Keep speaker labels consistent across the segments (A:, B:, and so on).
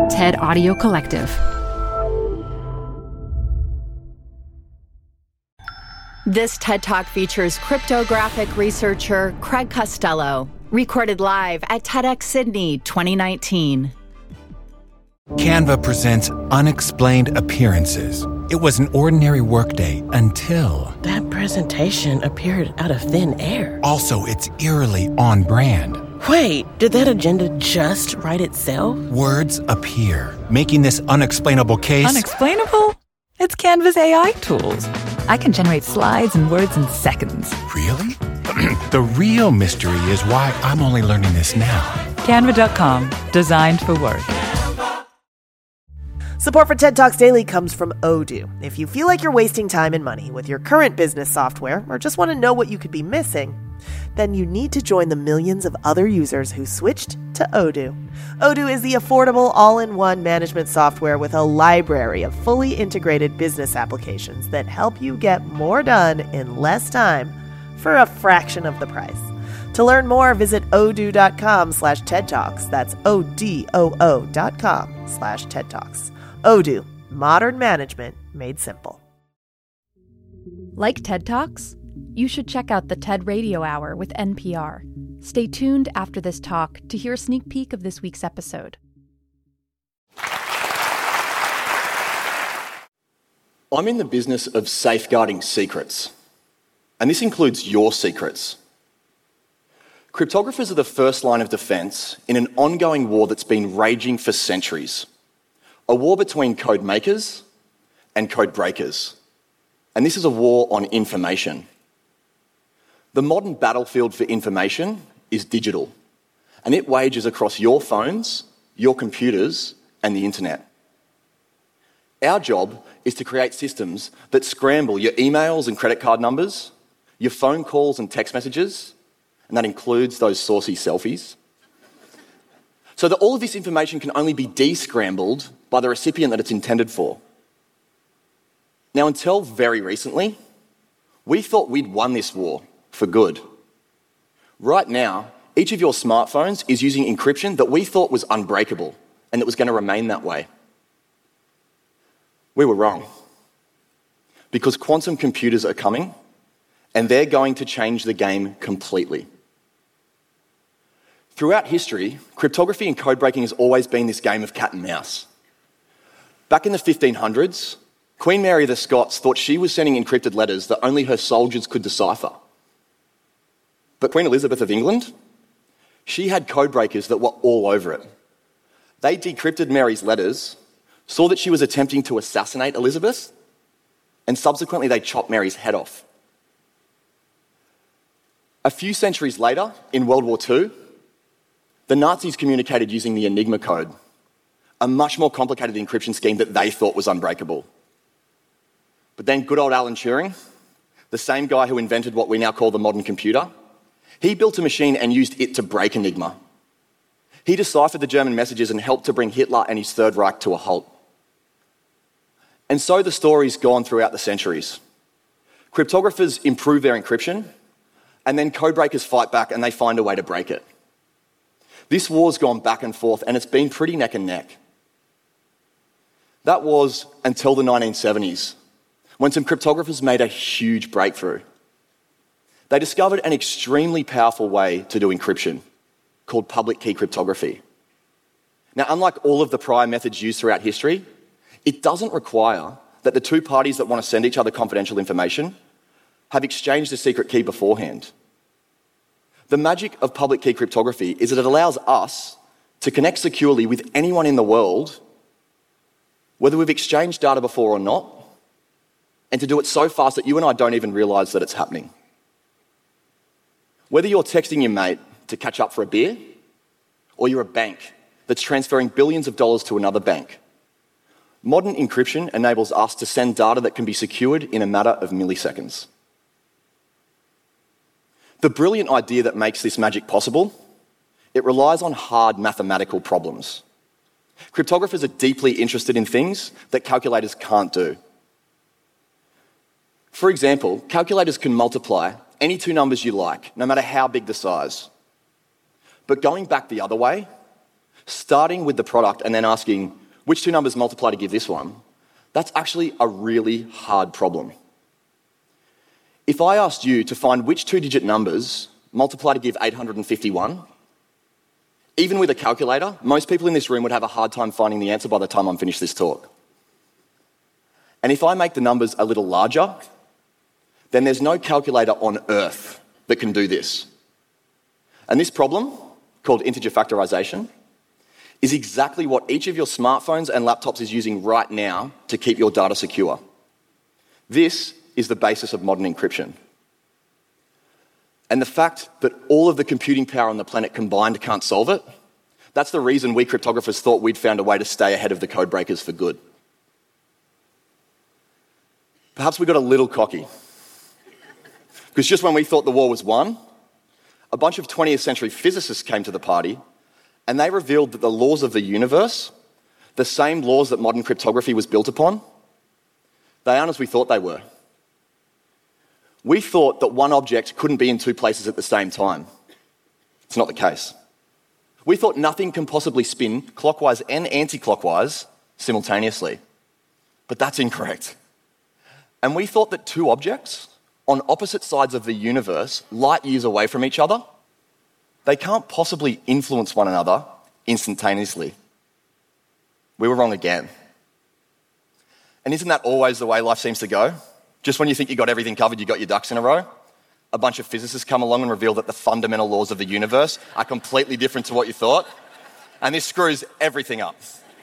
A: TED Audio Collective.
B: This TED Talk features cryptographic researcher Craig Costello, recorded live at TEDx Sydney 2019.
C: Canva presents Unexplained Appearances. It was an ordinary workday until...
D: That presentation appeared out of thin air.
C: Also, it's eerily on brand.
D: Wait, did that agenda just write itself?
C: Words appear, making this unexplainable case...
E: Unexplainable? It's Canva's AI tools. I can generate slides and words in seconds.
C: Really? The real mystery is why I'm only learning this now.
E: Canva.com, designed for work.
F: Support for TED Talks Daily comes from Odoo. If you feel like you're wasting time and money with your current business software, or just want to know what you could be missing, then you need to join the millions of other users who switched to Odoo. Odoo is the affordable all-in-one management software with a library of fully integrated business applications that help you get more done in less time for a fraction of the price. To learn more, visit odoo.com/TED Talks. That's ODOO.com/TED Talks. Odoo, modern management made simple.
A: Like TED Talks? You should check out the TED Radio Hour with NPR. Stay tuned after this talk to hear a sneak peek of this week's episode.
G: I'm in the business of safeguarding secrets, and this includes your secrets. Cryptographers are the first line of defense in an ongoing war that's been raging for centuries. A war between code makers and code breakers. And this is a war on information. The modern battlefield for information is digital, and it wages across your phones, your computers, and the internet. Our job is to create systems that scramble your emails and credit card numbers, your phone calls and text messages, and that includes those saucy selfies, so that all of this information can only be de-scrambled by the recipient that it's intended for. Now, until very recently, we thought we'd won this war for good. Right now, each of your smartphones is using encryption that we thought was unbreakable and that was going to remain that way. We were wrong. Because quantum computers are coming, and they're going to change the game completely. Throughout history, cryptography and code breaking has always been this game of cat and mouse. Back in the 1500s, Queen Mary of the Scots thought she was sending encrypted letters that only her soldiers could decipher. But Queen Elizabeth of England, she had code breakers that were all over it. They decrypted Mary's letters, saw that she was attempting to assassinate Elizabeth, and subsequently they chopped Mary's head off. A few centuries later, in World War II, the Nazis communicated using the Enigma code, a much more complicated encryption scheme that they thought was unbreakable. But then good old Alan Turing, the same guy who invented what we now call the modern computer, he built a machine and used it to break Enigma. He deciphered the German messages and helped to bring Hitler and his Third Reich to a halt. And so the story's gone throughout the centuries. Cryptographers improve their encryption, and then code breakers fight back and they find a way to break it. This war's gone back and forth, and it's been pretty neck and neck. That was until the 1970s, when some cryptographers made a huge breakthrough. They discovered an extremely powerful way to do encryption, called public key cryptography. Now, unlike all of the prior methods used throughout history, it doesn't require that the two parties that want to send each other confidential information have exchanged a secret key beforehand. The magic of public key cryptography is that it allows us to connect securely with anyone in the world, whether we've exchanged data before or not, and to do it so fast that you and I don't even realise that it's happening. Whether you're texting your mate to catch up for a beer, or you're a bank that's transferring billions of dollars to another bank, modern encryption enables us to send data that can be secured in a matter of milliseconds. The brilliant idea that makes this magic possible, it relies on hard mathematical problems. Cryptographers are deeply interested in things that calculators can't do. For example, calculators can multiply any two numbers you like, no matter how big the size. But going back the other way, starting with the product and then asking which two numbers multiply to give this one, that's actually a really hard problem. If I asked you to find which two-digit numbers multiply to give 851, even with a calculator, most people in this room would have a hard time finding the answer by the time I'm finished this talk. And if I make the numbers a little larger, then there's no calculator on Earth that can do this. And this problem, called integer factorization, is exactly what each of your smartphones and laptops is using right now to keep your data secure. This is the basis of modern encryption. And the fact that all of the computing power on the planet combined can't solve it, that's the reason we cryptographers thought we'd found a way to stay ahead of the code breakers for good. Perhaps we got a little cocky. Because just when we thought the war was won, a bunch of 20th century physicists came to the party and they revealed that the laws of the universe, the same laws that modern cryptography was built upon, they aren't as we thought they were. We thought that one object couldn't be in two places at the same time. It's not the case. We thought nothing can possibly spin clockwise and anti-clockwise simultaneously. But that's incorrect. And we thought that two objects on opposite sides of the universe, light years away from each other, they can't possibly influence one another instantaneously. We were wrong again. And isn't that always the way life seems to go? Just when you think you got everything covered, you got your ducks in a row, a bunch of physicists come along and reveal that the fundamental laws of the universe are completely different to what you thought, and this screws everything up.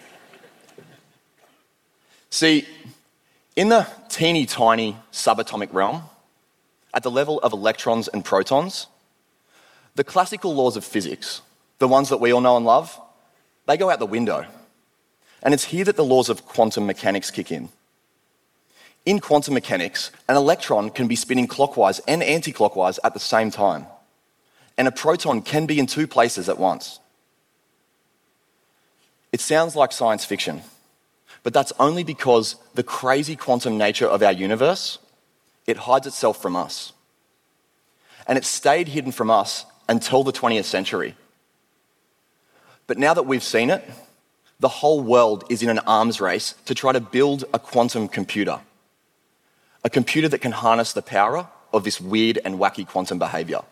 G: See, in the teeny tiny subatomic realm, at the level of electrons and protons, the classical laws of physics, the ones that we all know and love, they go out the window. And it's here that the laws of quantum mechanics kick in. In quantum mechanics, an electron can be spinning clockwise and anti-clockwise at the same time. And a proton can be in two places at once. It sounds like science fiction, but that's only because the crazy quantum nature of our universe, it hides itself from us. And it stayed hidden from us until the 20th century. But now that we've seen it, the whole world is in an arms race to try to build a quantum computer. A computer that can harness the power of this weird and wacky quantum behavior.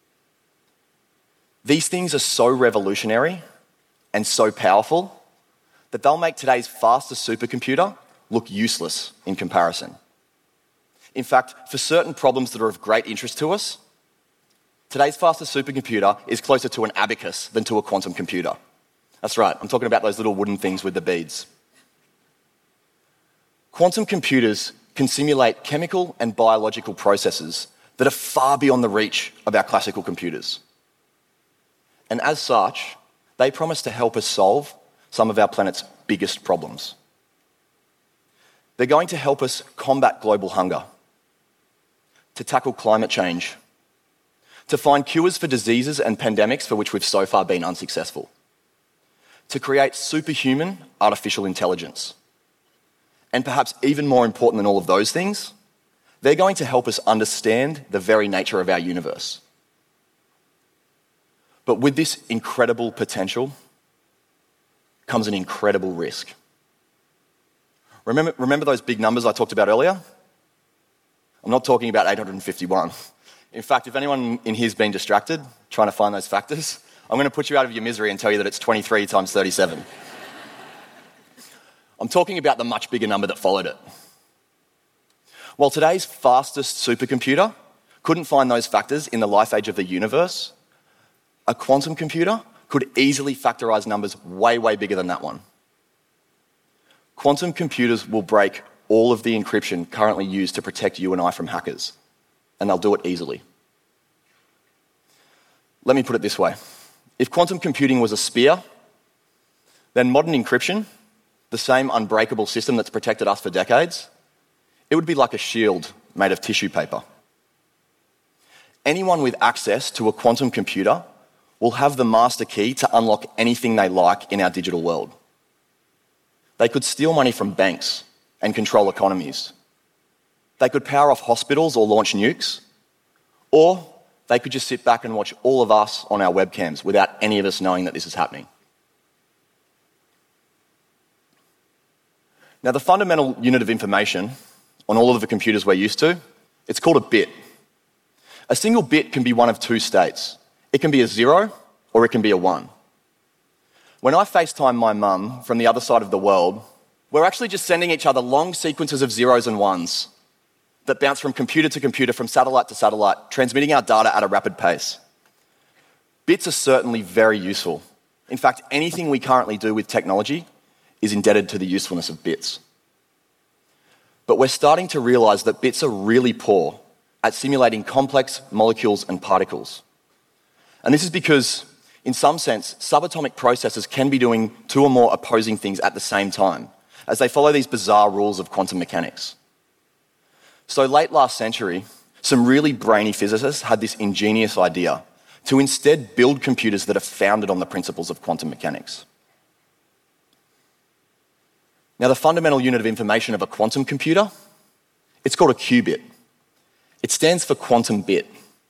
G: These things are so revolutionary and so powerful that they'll make today's fastest supercomputer look useless in comparison. In fact, for certain problems that are of great interest to us, today's fastest supercomputer is closer to an abacus than to a quantum computer. That's right, I'm talking about those little wooden things with the beads. Quantum computers can simulate chemical and biological processes that are far beyond the reach of our classical computers. And as such, they promise to help us solve some of our planet's biggest problems. They're going to help us combat global hunger, to tackle climate change, to find cures for diseases and pandemics for which we've so far been unsuccessful, to create superhuman artificial intelligence. And perhaps even more important than all of those things, they're going to help us understand the very nature of our universe. But with this incredible potential comes an incredible risk. Remember those big numbers I talked about earlier? I'm not talking about 851. In fact, if anyone in here's been distracted trying to find those factors, I'm going to put you out of your misery and tell you that it's 23 times 37. I'm talking about the much bigger number that followed it. While today's fastest supercomputer couldn't find those factors in the life age of the universe, a quantum computer could easily factorize numbers way, way bigger than that one. Quantum computers will break all of the encryption currently used to protect you and I from hackers, and they'll do it easily. Let me put it this way. If quantum computing was a spear, then modern encryption, the same unbreakable system that's protected us for decades, it would be like a shield made of tissue paper. Anyone with access to a quantum computer will have the master key to unlock anything they like in our digital world. They could steal money from banks and control economies. They could power off hospitals or launch nukes, or they could just sit back and watch all of us on our webcams without any of us knowing that this is happening. Now, the fundamental unit of information on all of the computers we're used to, it's called a bit. A single bit can be one of two states. It can be a 0 or it can be a 1. When I FaceTime my mum from the other side of the world, we're actually just sending each other long sequences of 0s and 1s that bounce from computer to computer, from satellite to satellite, transmitting our data at a rapid pace. Bits are certainly very useful. In fact, anything we currently do with technology is indebted to the usefulness of bits. But we're starting to realise that bits are really poor at simulating complex molecules and particles. And this is because, in some sense, subatomic processes can be doing two or more opposing things at the same time, as they follow these bizarre rules of quantum mechanics. So late last century, some really brainy physicists had this ingenious idea to instead build computers that are founded on the principles of quantum mechanics. Now, the fundamental unit of information of a quantum computer, it's called a qubit. It stands for quantum bit.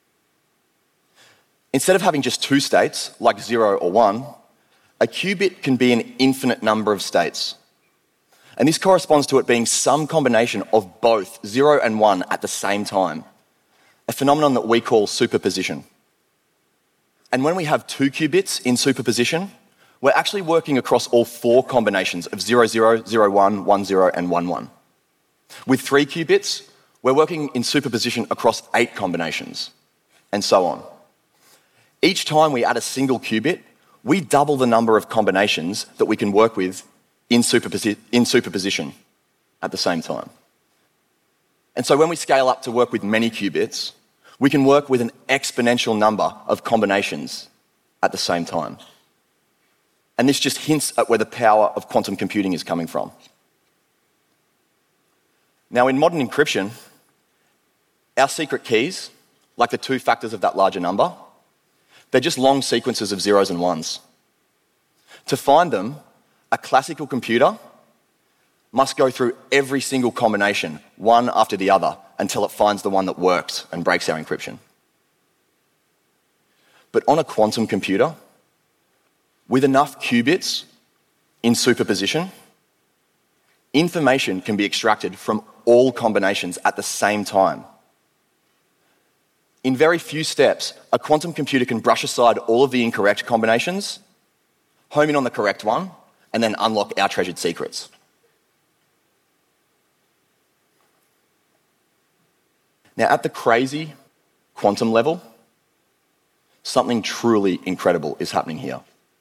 G: Instead of having just two states, like 0 or 1, a qubit can be an infinite number of states. And this corresponds to it being some combination of both 0 and 1 at the same time, a phenomenon that we call superposition. And when we have two qubits in superposition, we're actually working across all four combinations of 00, 01, 10, and 11. With 3 qubits, we're working in superposition across 8 combinations, and so on. Each time we add a single qubit, we double the number of combinations that we can work with in superposition at the same time. And so when we scale up to work with many qubits, we can work with an exponential number of combinations at the same time. And this just hints at where the power of quantum computing is coming from. Now, in modern encryption, our secret keys, like the 2 factors of that larger number, they're just long sequences of 0s and 1s. To find them, a classical computer must go through every single combination, one after the other, until it finds the one that works and breaks our encryption. But on a quantum computer, with enough qubits in superposition, information can be extracted from all combinations at the same time. In very few steps, a quantum computer can brush aside all of the incorrect combinations, home in on the correct one, and then unlock our treasured secrets. Now, at the crazy quantum level, something truly incredible is happening here.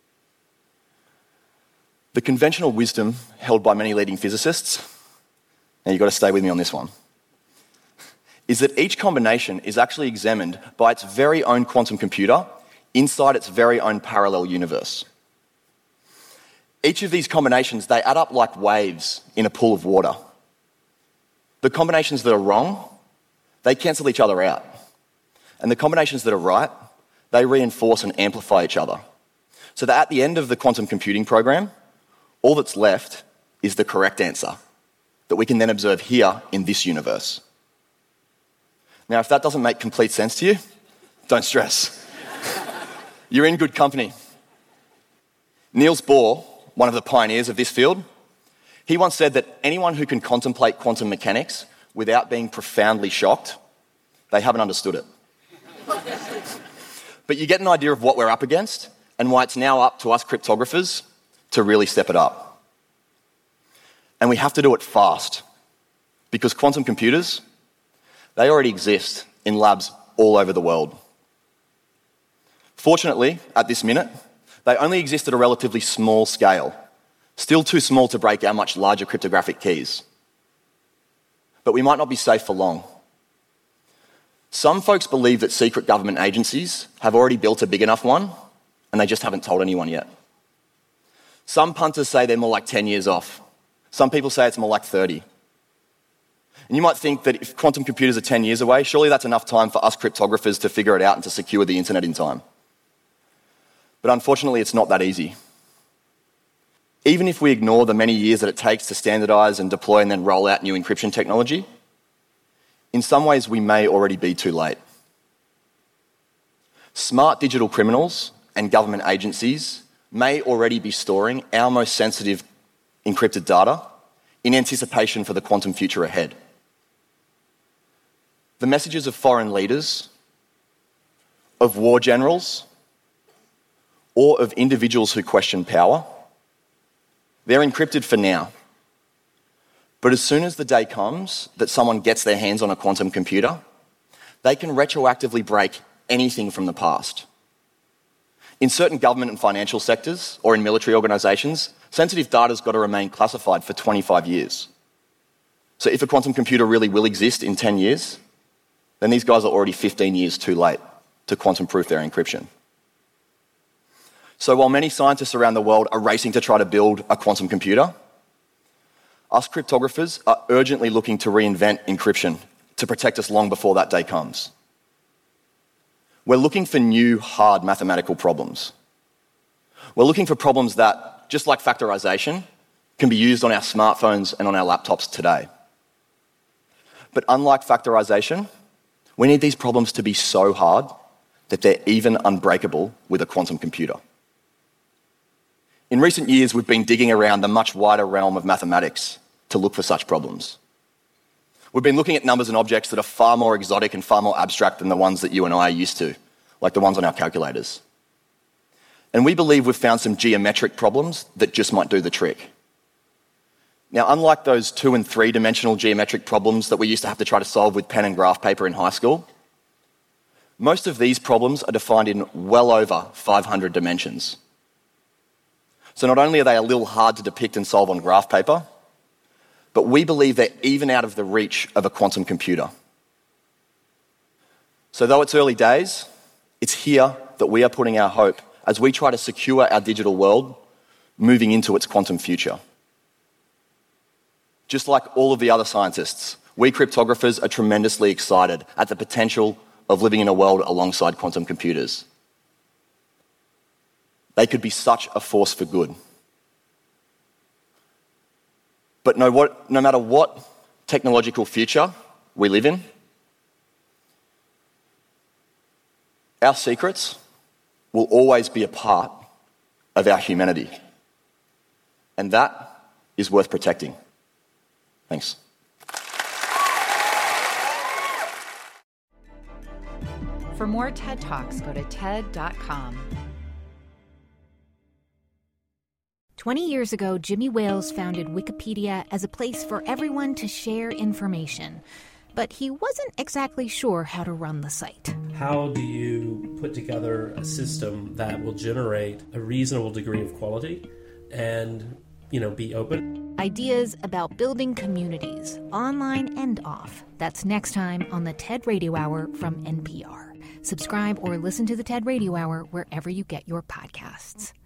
G: The conventional wisdom held by many leading physicists, now you've got to stay with me on this one, is that each combination is actually examined by its very own quantum computer inside its very own parallel universe. Each of these combinations, they add up like waves in a pool of water. The combinations that are wrong, they cancel each other out. And the combinations that are right, they reinforce and amplify each other. So that at the end of the quantum computing program, all that's left is the correct answer that we can then observe here in this universe. Now, if that doesn't make complete sense to you, don't stress. You're in good company. Niels Bohr, one of the pioneers of this field, he once said that anyone who can contemplate quantum mechanics without being profoundly shocked, they haven't understood it. But you get an idea of what we're up against and why it's now up to us cryptographers to really step it up. And we have to do it fast, because quantum computers, they already exist in labs all over the world. Fortunately, at this minute, they only exist at a relatively small scale, still too small to break our much larger cryptographic keys. But we might not be safe for long. Some folks believe that secret government agencies have already built a big enough one, and they just haven't told anyone yet. Some punters say they're more like 10 years off. Some people say it's more like 30. And you might think that if quantum computers are 10 years away, surely that's enough time for us cryptographers to figure it out and to secure the internet in time. But unfortunately, it's not that easy. Even if we ignore the many years that it takes to standardize and deploy and then roll out new encryption technology, in some ways we may already be too late. Smart digital criminals and government agencies may already be storing our most sensitive encrypted data in anticipation for the quantum future ahead. The messages of foreign leaders, of war generals, or of individuals who question power, they're encrypted for now. But as soon as the day comes that someone gets their hands on a quantum computer, they can retroactively break anything from the past. In certain government and financial sectors, or in military organisations, sensitive data's got to remain classified for 25 years. So if a quantum computer really will exist in 10 years, then these guys are already 15 years too late to quantum-proof their encryption. So while many scientists around the world are racing to try to build a quantum computer, us cryptographers are urgently looking to reinvent encryption to protect us long before that day comes. We're looking for new, hard mathematical problems. We're looking for problems that, just like factorization, can be used on our smartphones and on our laptops today. But unlike factorization, we need these problems to be so hard that they're even unbreakable with a quantum computer. In recent years, we've been digging around the much wider realm of mathematics to look for such problems. We've been looking at numbers and objects that are far more exotic and far more abstract than the ones that you and I are used to, like the ones on our calculators. And we believe we've found some geometric problems that just might do the trick. Now, unlike those 2- and 3-dimensional geometric problems that we used to have to try to solve with pen and graph paper in high school, most of these problems are defined in well over 500 dimensions. So not only are they a little hard to depict and solve on graph paper, but we believe they're even out of the reach of a quantum computer. So though it's early days, it's here that we are putting our hope as we try to secure our digital world moving into its quantum future. Just like all of the other scientists, we cryptographers are tremendously excited at the potential of living in a world alongside quantum computers. They could be such a force for good. But no matter what technological future we live in, our secrets will always be a part of our humanity. And that is worth protecting. Thanks.
B: For more TED Talks, go to TED.com.
H: 20 years ago, Jimmy Wales founded Wikipedia as a place for everyone to share information. But he wasn't exactly sure how to run the site.
I: How do you put together a system that will generate a reasonable degree of quality and, be open?
H: Ideas about building communities, online and off. That's next time on the TED Radio Hour from NPR. Subscribe or listen to the TED Radio Hour wherever you get your podcasts.